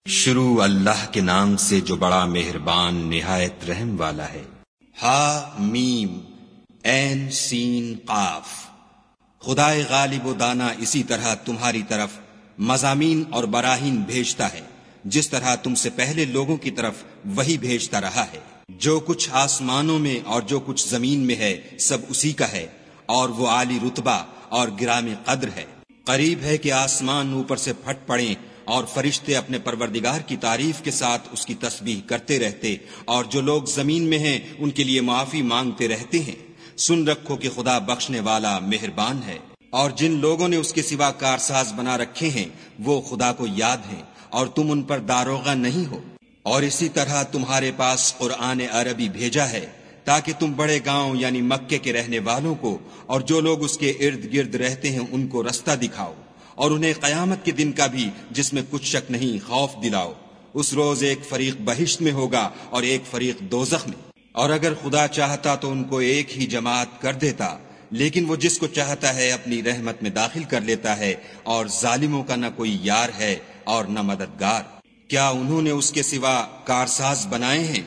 شروع اللہ کے نام سے جو بڑا مہربان نہایت رحم والا ہے۔ ہا میم عین سین قاف۔ خدائے غالب و دانا اسی طرح تمہاری طرف مضامین اور براہین بھیجتا ہے جس طرح تم سے پہلے لوگوں کی طرف وہی بھیجتا رہا ہے۔ جو کچھ آسمانوں میں اور جو کچھ زمین میں ہے سب اسی کا ہے، اور وہ عالی رتبہ اور گرامی قدر ہے۔ قریب ہے کہ آسمان اوپر سے پھٹ پڑیں اور فرشتے اپنے پروردگار کی تعریف کے ساتھ اس کی تسبیح کرتے رہتے، اور جو لوگ زمین میں ہیں ان کے لیے معافی مانگتے رہتے ہیں۔ سن رکھو کہ خدا بخشنے والا مہربان ہے۔ اور جن لوگوں نے اس کے سوا کارساز بنا رکھے ہیں وہ خدا کو یاد ہیں، اور تم ان پر داروغہ نہیں ہو۔ اور اسی طرح تمہارے پاس قرآن عربی بھیجا ہے تاکہ تم بڑے گاؤں یعنی مکے کے رہنے والوں کو اور جو لوگ اس کے ارد گرد رہتے ہیں ان کو رستہ دکھاؤ، اور انہیں قیامت کے دن کا بھی جس میں کچھ شک نہیں خوف دلاؤ۔ اس روز ایک فریق بہشت میں ہوگا اور ایک فریق دوزخ میں، اور اگر خدا چاہتا تو ان کو ایک ہی جماعت کر دیتا، لیکن وہ جس کو چاہتا ہے اپنی رحمت میں داخل کر لیتا ہے، اور ظالموں کا نہ کوئی یار ہے اور نہ مددگار۔ کیا انہوں نے اس کے سوا کارساز بنائے ہیں؟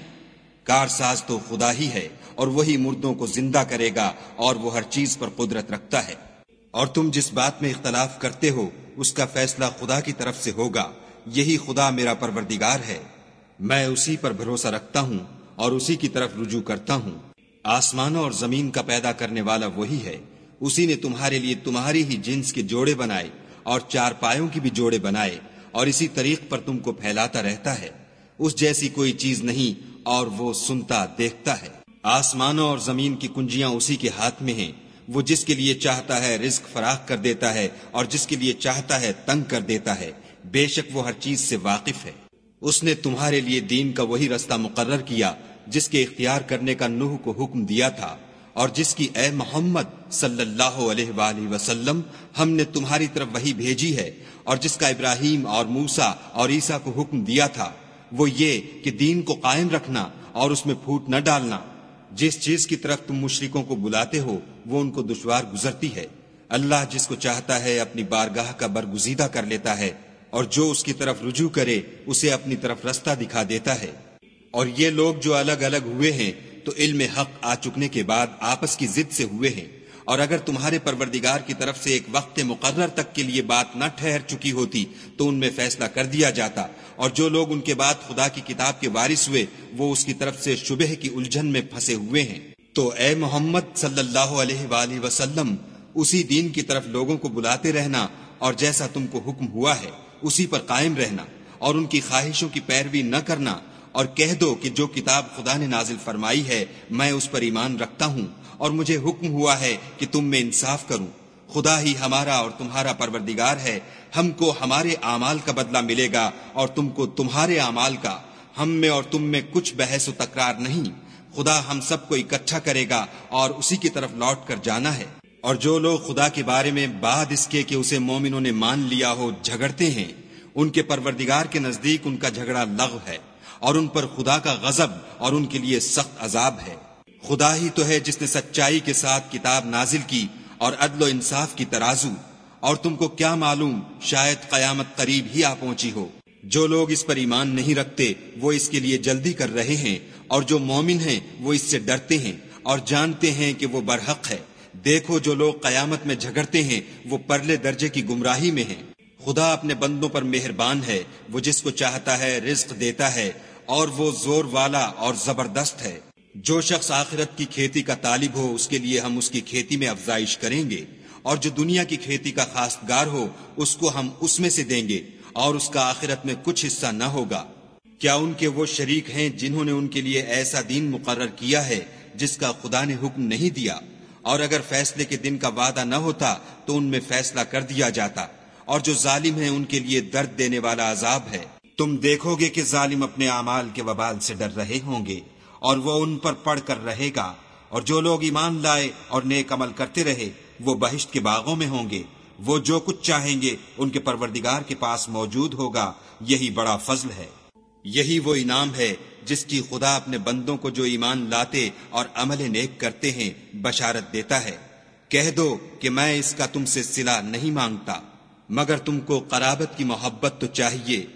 کارساز تو خدا ہی ہے، اور وہی مردوں کو زندہ کرے گا، اور وہ ہر چیز پر قدرت رکھتا ہے۔ اور تم جس بات میں اختلاف کرتے ہو اس کا فیصلہ خدا کی طرف سے ہوگا۔ یہی خدا میرا پروردگار ہے، میں اسی پر بھروسہ رکھتا ہوں اور اسی کی طرف رجوع کرتا ہوں۔ آسمانوں اور زمین کا پیدا کرنے والا وہی ہے۔ اسی نے تمہارے لیے تمہاری ہی جنس کے جوڑے بنائے اور چار پایوں کی بھی جوڑے بنائے، اور اسی طریق پر تم کو پھیلاتا رہتا ہے۔ اس جیسی کوئی چیز نہیں، اور وہ سنتا دیکھتا ہے۔ آسمانوں اور زمین کی کنجیاں اسی کے ہاتھ میں ہیں۔ وہ جس کے لیے چاہتا ہے رزق فراخ کر دیتا ہے، اور جس کے لیے چاہتا ہے تنگ کر دیتا ہے۔ بے شک وہ ہر چیز سے واقف ہے۔ اس نے تمہارے لیے دین کا وہی رستہ مقرر کیا جس کے اختیار کرنے کا نوح کو حکم دیا تھا، اور جس کی اے محمد صلی اللہ علیہ وآلہ وسلم ہم نے تمہاری طرف وہی بھیجی ہے، اور جس کا ابراہیم اور موسیٰ اور عیسیٰ کو حکم دیا تھا، وہ یہ کہ دین کو قائم رکھنا اور اس میں پھوٹ نہ ڈالنا۔ جس چیز کی طرف تم مشرکوں کو بلاتے ہو وہ ان کو دشوار گزرتی ہے۔ اللہ جس کو چاہتا ہے اپنی بارگاہ کا برگزیدہ کر لیتا ہے، اور جو اس کی طرف رجوع کرے اسے اپنی طرف رستہ دکھا دیتا ہے۔ اور یہ لوگ جو الگ الگ ہوئے ہیں تو علم حق آ چکنے کے بعد آپس کی ضد سے ہوئے ہیں، اور اگر تمہارے پروردگار کی طرف سے ایک وقت مقرر تک کے لیے بات نہ ٹھہر چکی ہوتی تو ان میں فیصلہ کر دیا جاتا، اور جو لوگ ان کے بعد خدا کی کتاب کے وارث ہوئے وہ اس کی طرف سے شبہ کی الجھن میں پھنسے ہوئے ہیں۔ تو اے محمد صلی اللہ علیہ وآلہ وسلم اسی دین کی طرف لوگوں کو بلاتے رہنا، اور جیسا تم کو حکم ہوا ہے اسی پر قائم رہنا، اور ان کی خواہشوں کی پیروی نہ کرنا، اور کہہ دو کہ جو کتاب خدا نے نازل فرمائی ہے میں اس پر ایمان رکھتا ہوں، اور مجھے حکم ہوا ہے کہ تم میں انصاف کروں۔ خدا ہی ہمارا اور تمہارا پروردگار ہے، ہم کو ہمارے اعمال کا بدلہ ملے گا اور تم کو تمہارے اعمال کا۔ ہم میں اور تم میں کچھ بحث و تکرار نہیں، خدا ہم سب کو اکٹھا کرے گا اور اسی کی طرف لوٹ کر جانا ہے۔ اور جو لوگ خدا کے بارے میں بعد اس کے کہ اسے مومنوں نے مان لیا ہو جھگڑتے ہیں، ان کے پروردگار کے نزدیک ان کا جھگڑا لغو ہے، اور ان پر خدا کا غضب اور ان کے لیے سخت عذاب ہے۔ خدا ہی تو ہے جس نے سچائی کے ساتھ کتاب نازل کی اور عدل و انصاف کی ترازو، اور تم کو کیا معلوم شاید قیامت قریب ہی آ پہنچی ہو۔ جو لوگ اس پر ایمان نہیں رکھتے وہ اس کے لیے جلدی کر رہے ہیں، اور جو مومن ہیں وہ اس سے ڈرتے ہیں اور جانتے ہیں کہ وہ برحق ہے۔ دیکھو جو لوگ قیامت میں جھگڑتے ہیں وہ پرلے درجے کی گمراہی میں ہیں۔ خدا اپنے بندوں پر مہربان ہے، وہ جس کو چاہتا ہے رزق دیتا ہے، اور وہ زور والا اور زبردست ہے۔ جو شخص آخرت کی کھیتی کا طالب ہو اس کے لیے ہم اس کی کھیتی میں افزائش کریں گے، اور جو دنیا کی کھیتی کا خواستگار ہو اس کو ہم اس میں سے دیں گے، اور اس کا آخرت میں کچھ حصہ نہ ہوگا۔ کیا ان کے وہ شریک ہیں جنہوں نے ان کے لیے ایسا دین مقرر کیا ہے جس کا خدا نے حکم نہیں دیا؟ اور اگر فیصلے کے دن کا وعدہ نہ ہوتا تو ان میں فیصلہ کر دیا جاتا، اور جو ظالم ہیں ان کے لیے درد دینے والا عذاب ہے۔ تم دیکھو گے کہ ظالم اپنے اعمال کے وبال سے ڈر رہے ہوں گے، اور وہ ان پر پڑھ کر رہے گا، اور جو لوگ ایمان لائے اور نیک عمل کرتے رہے وہ بہشت کے باغوں میں ہوں گے۔ وہ جو کچھ چاہیں گے ان کے پروردگار کے پاس موجود ہوگا، یہی بڑا فضل ہے۔ یہی وہ انعام ہے جس کی خدا اپنے بندوں کو جو ایمان لاتے اور عمل نیک کرتے ہیں بشارت دیتا ہے۔ کہہ دو کہ میں اس کا تم سے صلہ نہیں مانگتا، مگر تم کو قرابت کی محبت تو چاہیے،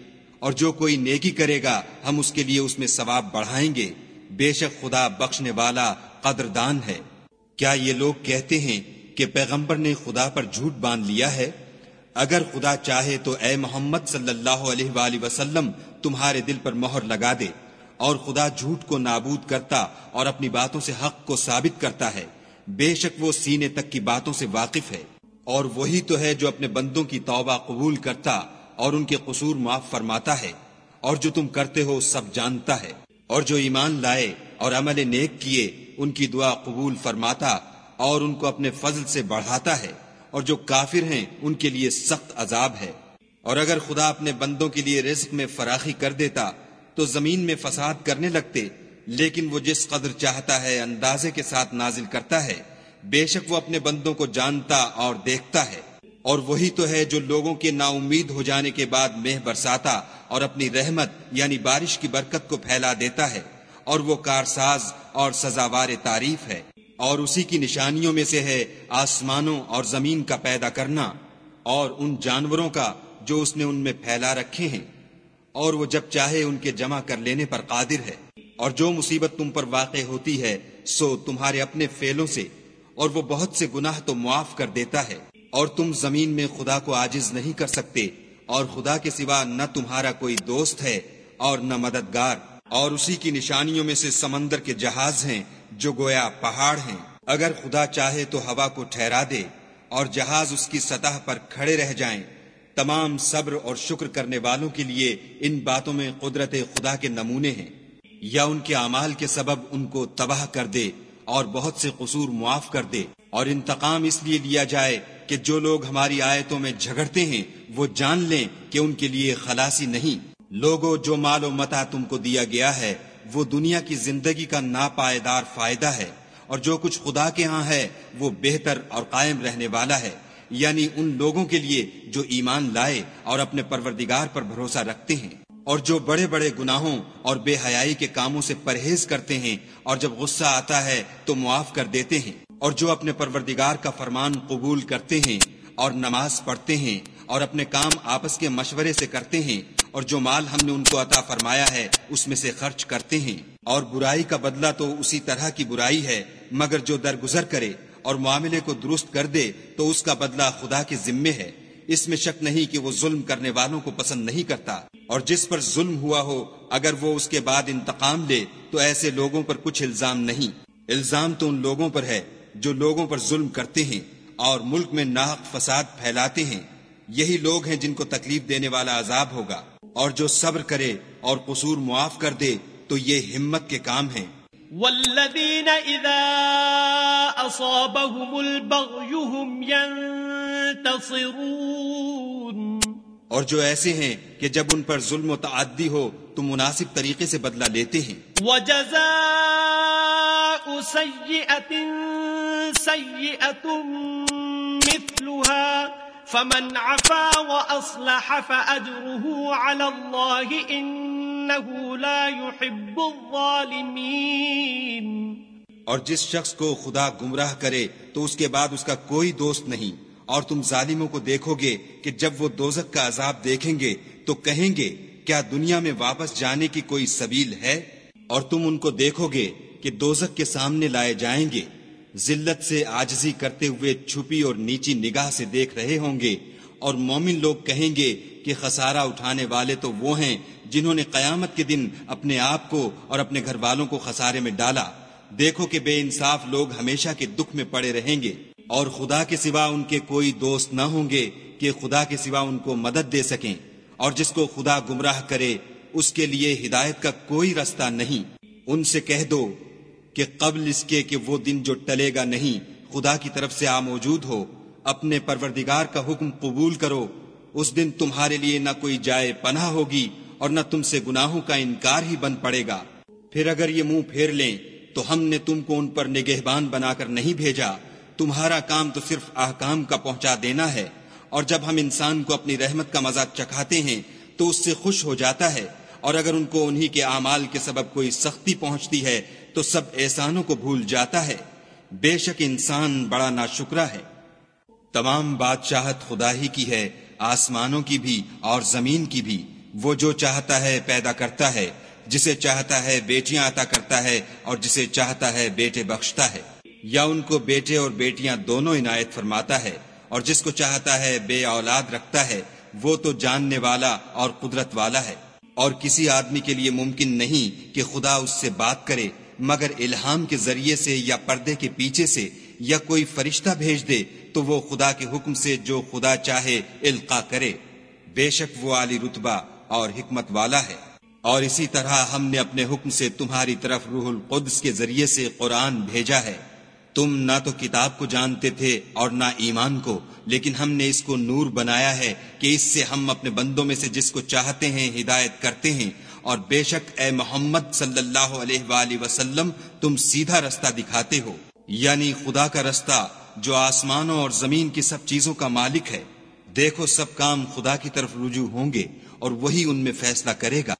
اور جو کوئی نیکی کرے گا ہم اس کے لیے اس میں ثواب بڑھائیں گے، بے شک خدا بخشنے والا قدردان ہے۔ کیا یہ لوگ کہتے ہیں کہ پیغمبر نے خدا پر جھوٹ باندھ لیا ہے؟ اگر خدا چاہے تو اے محمد صلی اللہ علیہ وآلہ وسلم تمہارے دل پر مہر لگا دے، اور خدا جھوٹ کو نابود کرتا اور اپنی باتوں سے حق کو ثابت کرتا ہے، بے شک وہ سینے تک کی باتوں سے واقف ہے۔ اور وہی تو ہے جو اپنے بندوں کی توبہ قبول کرتا اور ان کے قصور معاف فرماتا ہے، اور جو تم کرتے ہو سب جانتا ہے۔ اور جو ایمان لائے اور عمل نیک کیے ان کی دعا قبول فرماتا اور ان کو اپنے فضل سے بڑھاتا ہے، اور جو کافر ہیں ان کے لیے سخت عذاب ہے۔ اور اگر خدا اپنے بندوں کے لیے رزق میں فراخی کر دیتا تو زمین میں فساد کرنے لگتے، لیکن وہ جس قدر چاہتا ہے اندازے کے ساتھ نازل کرتا ہے، بے شک وہ اپنے بندوں کو جانتا اور دیکھتا ہے۔ اور وہی تو ہے جو لوگوں کے نا امید ہو جانے کے بعد مہ برساتا اور اپنی رحمت یعنی بارش کی برکت کو پھیلا دیتا ہے، اور وہ کارساز اور سزاوار تعریف ہے۔ اور اسی کی نشانیوں میں سے ہے آسمانوں اور زمین کا پیدا کرنا، اور ان جانوروں کا جو اس نے ان میں پھیلا رکھے ہیں، اور وہ جب چاہے ان کے جمع کر لینے پر قادر ہے۔ اور جو مصیبت تم پر واقع ہوتی ہے سو تمہارے اپنے فعلوں سے، اور وہ بہت سے گناہ تو معاف کر دیتا ہے۔ اور تم زمین میں خدا کو عاجز نہیں کر سکتے، اور خدا کے سوا نہ تمہارا کوئی دوست ہے اور نہ مددگار۔ اور اسی کی نشانیوں میں سے سمندر کے جہاز ہیں جو گویا پہاڑ ہیں۔ اگر خدا چاہے تو ہوا کو ٹھہرا دے اور جہاز اس کی سطح پر کھڑے رہ جائیں۔ تمام صبر اور شکر کرنے والوں کے لیے ان باتوں میں قدرت خدا کے نمونے ہیں۔ یا ان کے اعمال کے سبب ان کو تباہ کر دے اور بہت سے قصور معاف کر دے۔ اور انتقام اس لیے لیا جائے کہ جو لوگ ہماری آیتوں میں جھگڑتے ہیں وہ جان لیں کہ ان کے لیے خلاصی نہیں۔ لوگوں، جو مال و متاع تم کو دیا گیا ہے وہ دنیا کی زندگی کا ناپائیدار فائدہ ہے، اور جو کچھ خدا کے ہاں ہے وہ بہتر اور قائم رہنے والا ہے، یعنی ان لوگوں کے لیے جو ایمان لائے اور اپنے پروردگار پر بھروسہ رکھتے ہیں، اور جو بڑے بڑے گناہوں اور بے حیائی کے کاموں سے پرہیز کرتے ہیں، اور جب غصہ آتا ہے تو معاف کر دیتے ہیں، اور جو اپنے پروردگار کا فرمان قبول کرتے ہیں اور نماز پڑھتے ہیں اور اپنے کام آپس کے مشورے سے کرتے ہیں، اور جو مال ہم نے ان کو عطا فرمایا ہے اس میں سے خرچ کرتے ہیں۔ اور برائی کا بدلہ تو اسی طرح کی برائی ہے، مگر جو درگزر کرے اور معاملے کو درست کر دے تو اس کا بدلہ خدا کے ذمے ہے۔ اس میں شک نہیں کہ وہ ظلم کرنے والوں کو پسند نہیں کرتا۔ اور جس پر ظلم ہوا ہو اگر وہ اس کے بعد انتقام لے تو ایسے لوگوں پر کچھ الزام نہیں۔ الزام تو ان لوگوں پر ہے جو لوگوں پر ظلم کرتے ہیں اور ملک میں ناحق فساد پھیلاتے ہیں، یہی لوگ ہیں جن کو تکلیف دینے والا عذاب ہوگا۔ اور جو صبر کرے اور قصور معاف کر دے تو یہ ہمت کے کام ہیں۔ والذین اذا اصابهم البغی هم ينتصرون، اور جو ایسے ہیں کہ جب ان پر ظلم و تعدی ہو تو مناسب طریقے سے بدلہ لیتے ہیں۔ وجزاء سیئۃ سیئۃ مثلها فمن عفا واصلح فاجره على الله انه لا يحب الظالمین۔ اور جس شخص کو خدا گمراہ کرے تو اس کے بعد اس کا کوئی دوست نہیں، اور تم ظالموں کو دیکھو گے کہ جب وہ دوزخ کا عذاب دیکھیں گے تو کہیں گے کیا دنیا میں واپس جانے کی کوئی سبیل ہے؟ اور تم ان کو دیکھو گے کہ دوزخ کے سامنے لائے جائیں گے، ذلت سے عاجزی کرتے ہوئے چھپی اور نیچی نگاہ سے دیکھ رہے ہوں گے، اور مومن لوگ کہیں گے کہ خسارہ اٹھانے والے تو وہ ہیں جنہوں نے قیامت کے دن اپنے آپ کو اور اپنے گھر والوں کو خسارے میں ڈالا۔ دیکھو کہ بے انصاف لوگ ہمیشہ کے دکھ میں پڑے رہیں گے، اور خدا کے سوا ان کے کوئی دوست نہ ہوں گے کہ خدا کے سوا ان کو مدد دے سکیں۔ اور جس کو خدا گمراہ کرے اس کے لیے ہدایت کا کوئی رستہ نہیں۔ ان سے کہہ دو کہ قبل اس کے کہ وہ دن جو ٹلے گا نہیں خدا کی طرف سے موجود ہو، اپنے پروردگار کا حکم قبول کرو۔ اس دن تمہارے لیے نہ کوئی جائے پناہ ہوگی اور نہ تم سے گناہوں کا انکار ہی بن پڑے گا۔ پھر اگر یہ منہ پھیر لیں تو ہم نے تم کو ان پر نگہبان بنا کر نہیں بھیجا، تمہارا کام تو صرف احکام کا پہنچا دینا ہے۔ اور جب ہم انسان کو اپنی رحمت کا مزہ چکھاتے ہیں تو اس سے خوش ہو جاتا ہے، اور اگر ان کو انہی کے اعمال کے سبب کوئی سختی پہنچتی ہے تو سب احسانوں کو بھول جاتا ہے۔ بے شک انسان بڑا ناشکرا ہے۔ تمام بادشاہت خدا ہی کی ہے، آسمانوں کی بھی اور زمین کی بھی۔ وہ جو چاہتا ہے پیدا کرتا ہے، جسے چاہتا ہے بیٹیاں عطا کرتا ہے اور جسے چاہتا ہے بیٹے بخشتا ہے، یا ان کو بیٹے اور بیٹیاں دونوں عنایت فرماتا ہے، اور جس کو چاہتا ہے بے اولاد رکھتا ہے، وہ تو جاننے والا اور قدرت والا ہے۔ اور کسی آدمی کے لیے ممکن نہیں کہ خدا اس سے بات کرے مگر الہام کے ذریعے سے یا پردے کے پیچھے سے، یا کوئی فرشتہ بھیج دے تو وہ خدا کے حکم سے جو خدا چاہے القا کرے، بے شک وہ عالی رتبہ اور حکمت والا ہے۔ اور اسی طرح ہم نے اپنے حکم سے تمہاری طرف روح القدس کے ذریعے سے قرآن بھیجا ہے۔ تم نہ تو کتاب کو جانتے تھے اور نہ ایمان کو، لیکن ہم نے اس کو نور بنایا ہے کہ اس سے ہم اپنے بندوں میں سے جس کو چاہتے ہیں ہدایت کرتے ہیں، اور بے شک اے محمد صلی اللہ علیہ وآلہ وسلم تم سیدھا رستہ دکھاتے ہو، یعنی خدا کا رستہ جو آسمانوں اور زمین کی سب چیزوں کا مالک ہے۔ دیکھو سب کام خدا کی طرف رجوع ہوں گے اور وہی ان میں فیصلہ کرے گا۔